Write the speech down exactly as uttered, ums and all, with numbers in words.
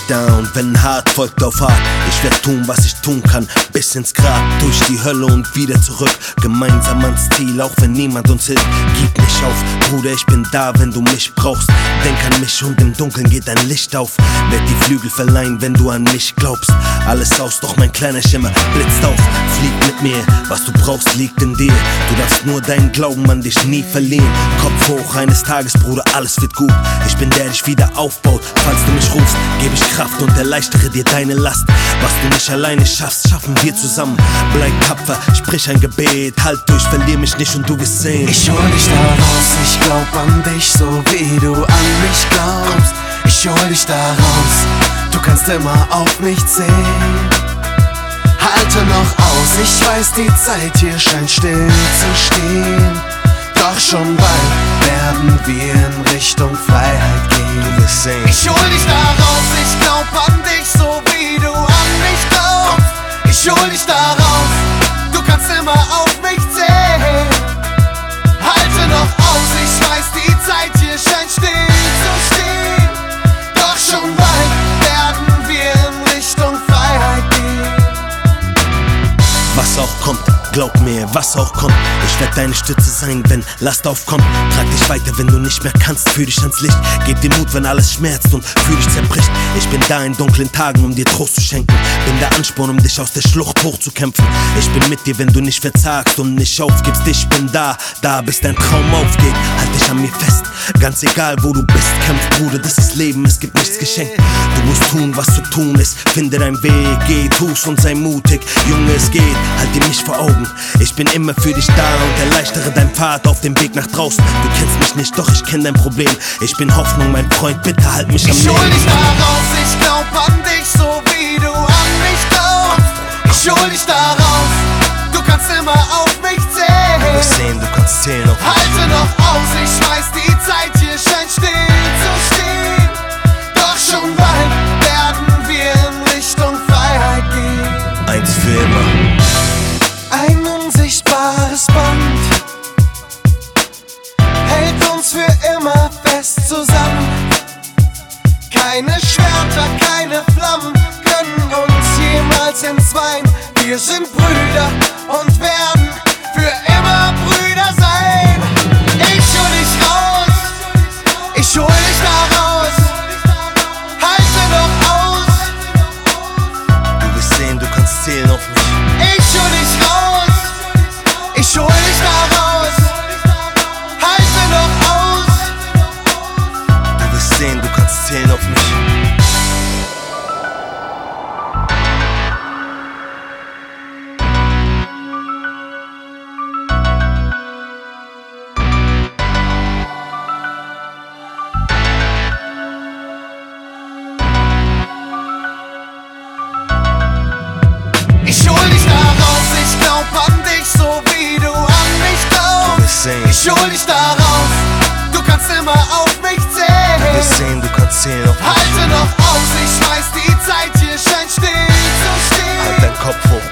down, wenn hart folgt auf hart. Ich werd tun, was ich tun kann, bis ins Grab, durch die Hölle und wieder zurück. Gemeinsam ans Ziel, auch wenn niemand uns hilft. Gib nicht auf, Bruder, ich bin da, wenn du mich brauchst. Denk an mich und im Dunkeln geht dein Licht auf. Werd die Flügel verleihen, wenn du an mich glaubst. Alles aus, doch mein kleiner Schimmer blitzt auf. Flieg mit mir, was du brauchst, liegt in dir. Du darfst nur deinen Glauben an dich nie verlieren. Kopf hoch, eines Tages, Bruder, alles wird gut. Ich bin der, der dich wieder aufbaut. Falls du mich rufst, gebe ich Kraft und erleichtere dir deine Last. Was du nicht alleine schaffst, schaffen wir zusammen. Bleib tapfer, sprich ein Gebet, halt durch, verlier mich nicht und du wirst sehen. Ich hol dich da raus, ich glaub an dich, so wie du an mich glaubst. Ich hol dich da raus, du kannst immer auf mich zählen. Halte noch aus, ich weiß, die Zeit hier scheint still zu stehen. Doch schon bald werden wir in Richtung Freiheit gehen. Du wirst sehen. Ich hol dich da raus, ich glaub an dich, so wie du an mich glaubst. Ich hol dich da raus, du kannst immer auf mich zählen. Halte noch aus, ich weiß, die Zeit hier scheint still zu stehen. Doch schon bald werden wir in Richtung Freiheit gehen. Was auch kommt, glaub mir, was auch kommt. Ich werd deine Stütze sein, wenn Last aufkommt. Trag dich weiter, wenn du nicht mehr kannst, führ dich ans Licht. Geb dir Mut, wenn alles schmerzt und fühl dich zerbricht. Ich bin da in dunklen Tagen, um dir Trost zu schenken. Bin der Ansporn, um dich aus der Schlucht hochzukämpfen. Ich bin mit dir, wenn du nicht verzagst und nicht aufgibst. Ich bin da, da bis dein Traum aufgeht. Halt dich an mir fest, ganz egal wo du bist. Kämpf, Bruder, das ist Leben, es gibt nichts geschenkt. Du musst tun, was zu tun ist, finde deinen Weg. Geh, tu's und sei mutig, Junge, es geht. Halt dir mich vor Augen, ich bin immer für dich da und erleichtere deinen Pfad auf dem Weg nach draußen. Du kennst mich nicht, doch ich kenn dein Problem. Ich bin Hoffnung, mein Freund, bitte halt mich am Leben. Ich hol dich da raus, ich glaub an dich, so wie du an mich glaubst. Ich hol dich da raus, du kannst immer auf mich zählen. Du wirst sehen, du kannst zählen auf mich. Halte noch aus, ich weiß, die Zeit hier scheint still zu stehen. Doch schon bald werden wir in Richtung Freiheit gehen. Eins für immer. Ein unsichtbares Band hält uns für immer fest zusammen. Keine Schwerter, keine Flammen können uns jemals entzweien. Wir sind Brüder und werden für immer Brüder sein. Ich hol dich raus, ich hol dich da raus. Halte noch aus, Du wirst sehen, du kannst zählen auf mich. ich hol dich raus, ich hol dich da raus. Halte noch aus. Du wirst sehen, du kannst zählen auf mich. Ich hol dich da raus, ich glaub an dich, so wie du an mich Du glaubst. wirst sehen, Ich hol dich da raus, du kannst immer auf mich du zählen. wirst sehen, du kannst zählen auf mich. Halte noch aus, ich weiß, die Zeit hier scheint still zu stehen. Halt deinen Kopf hoch.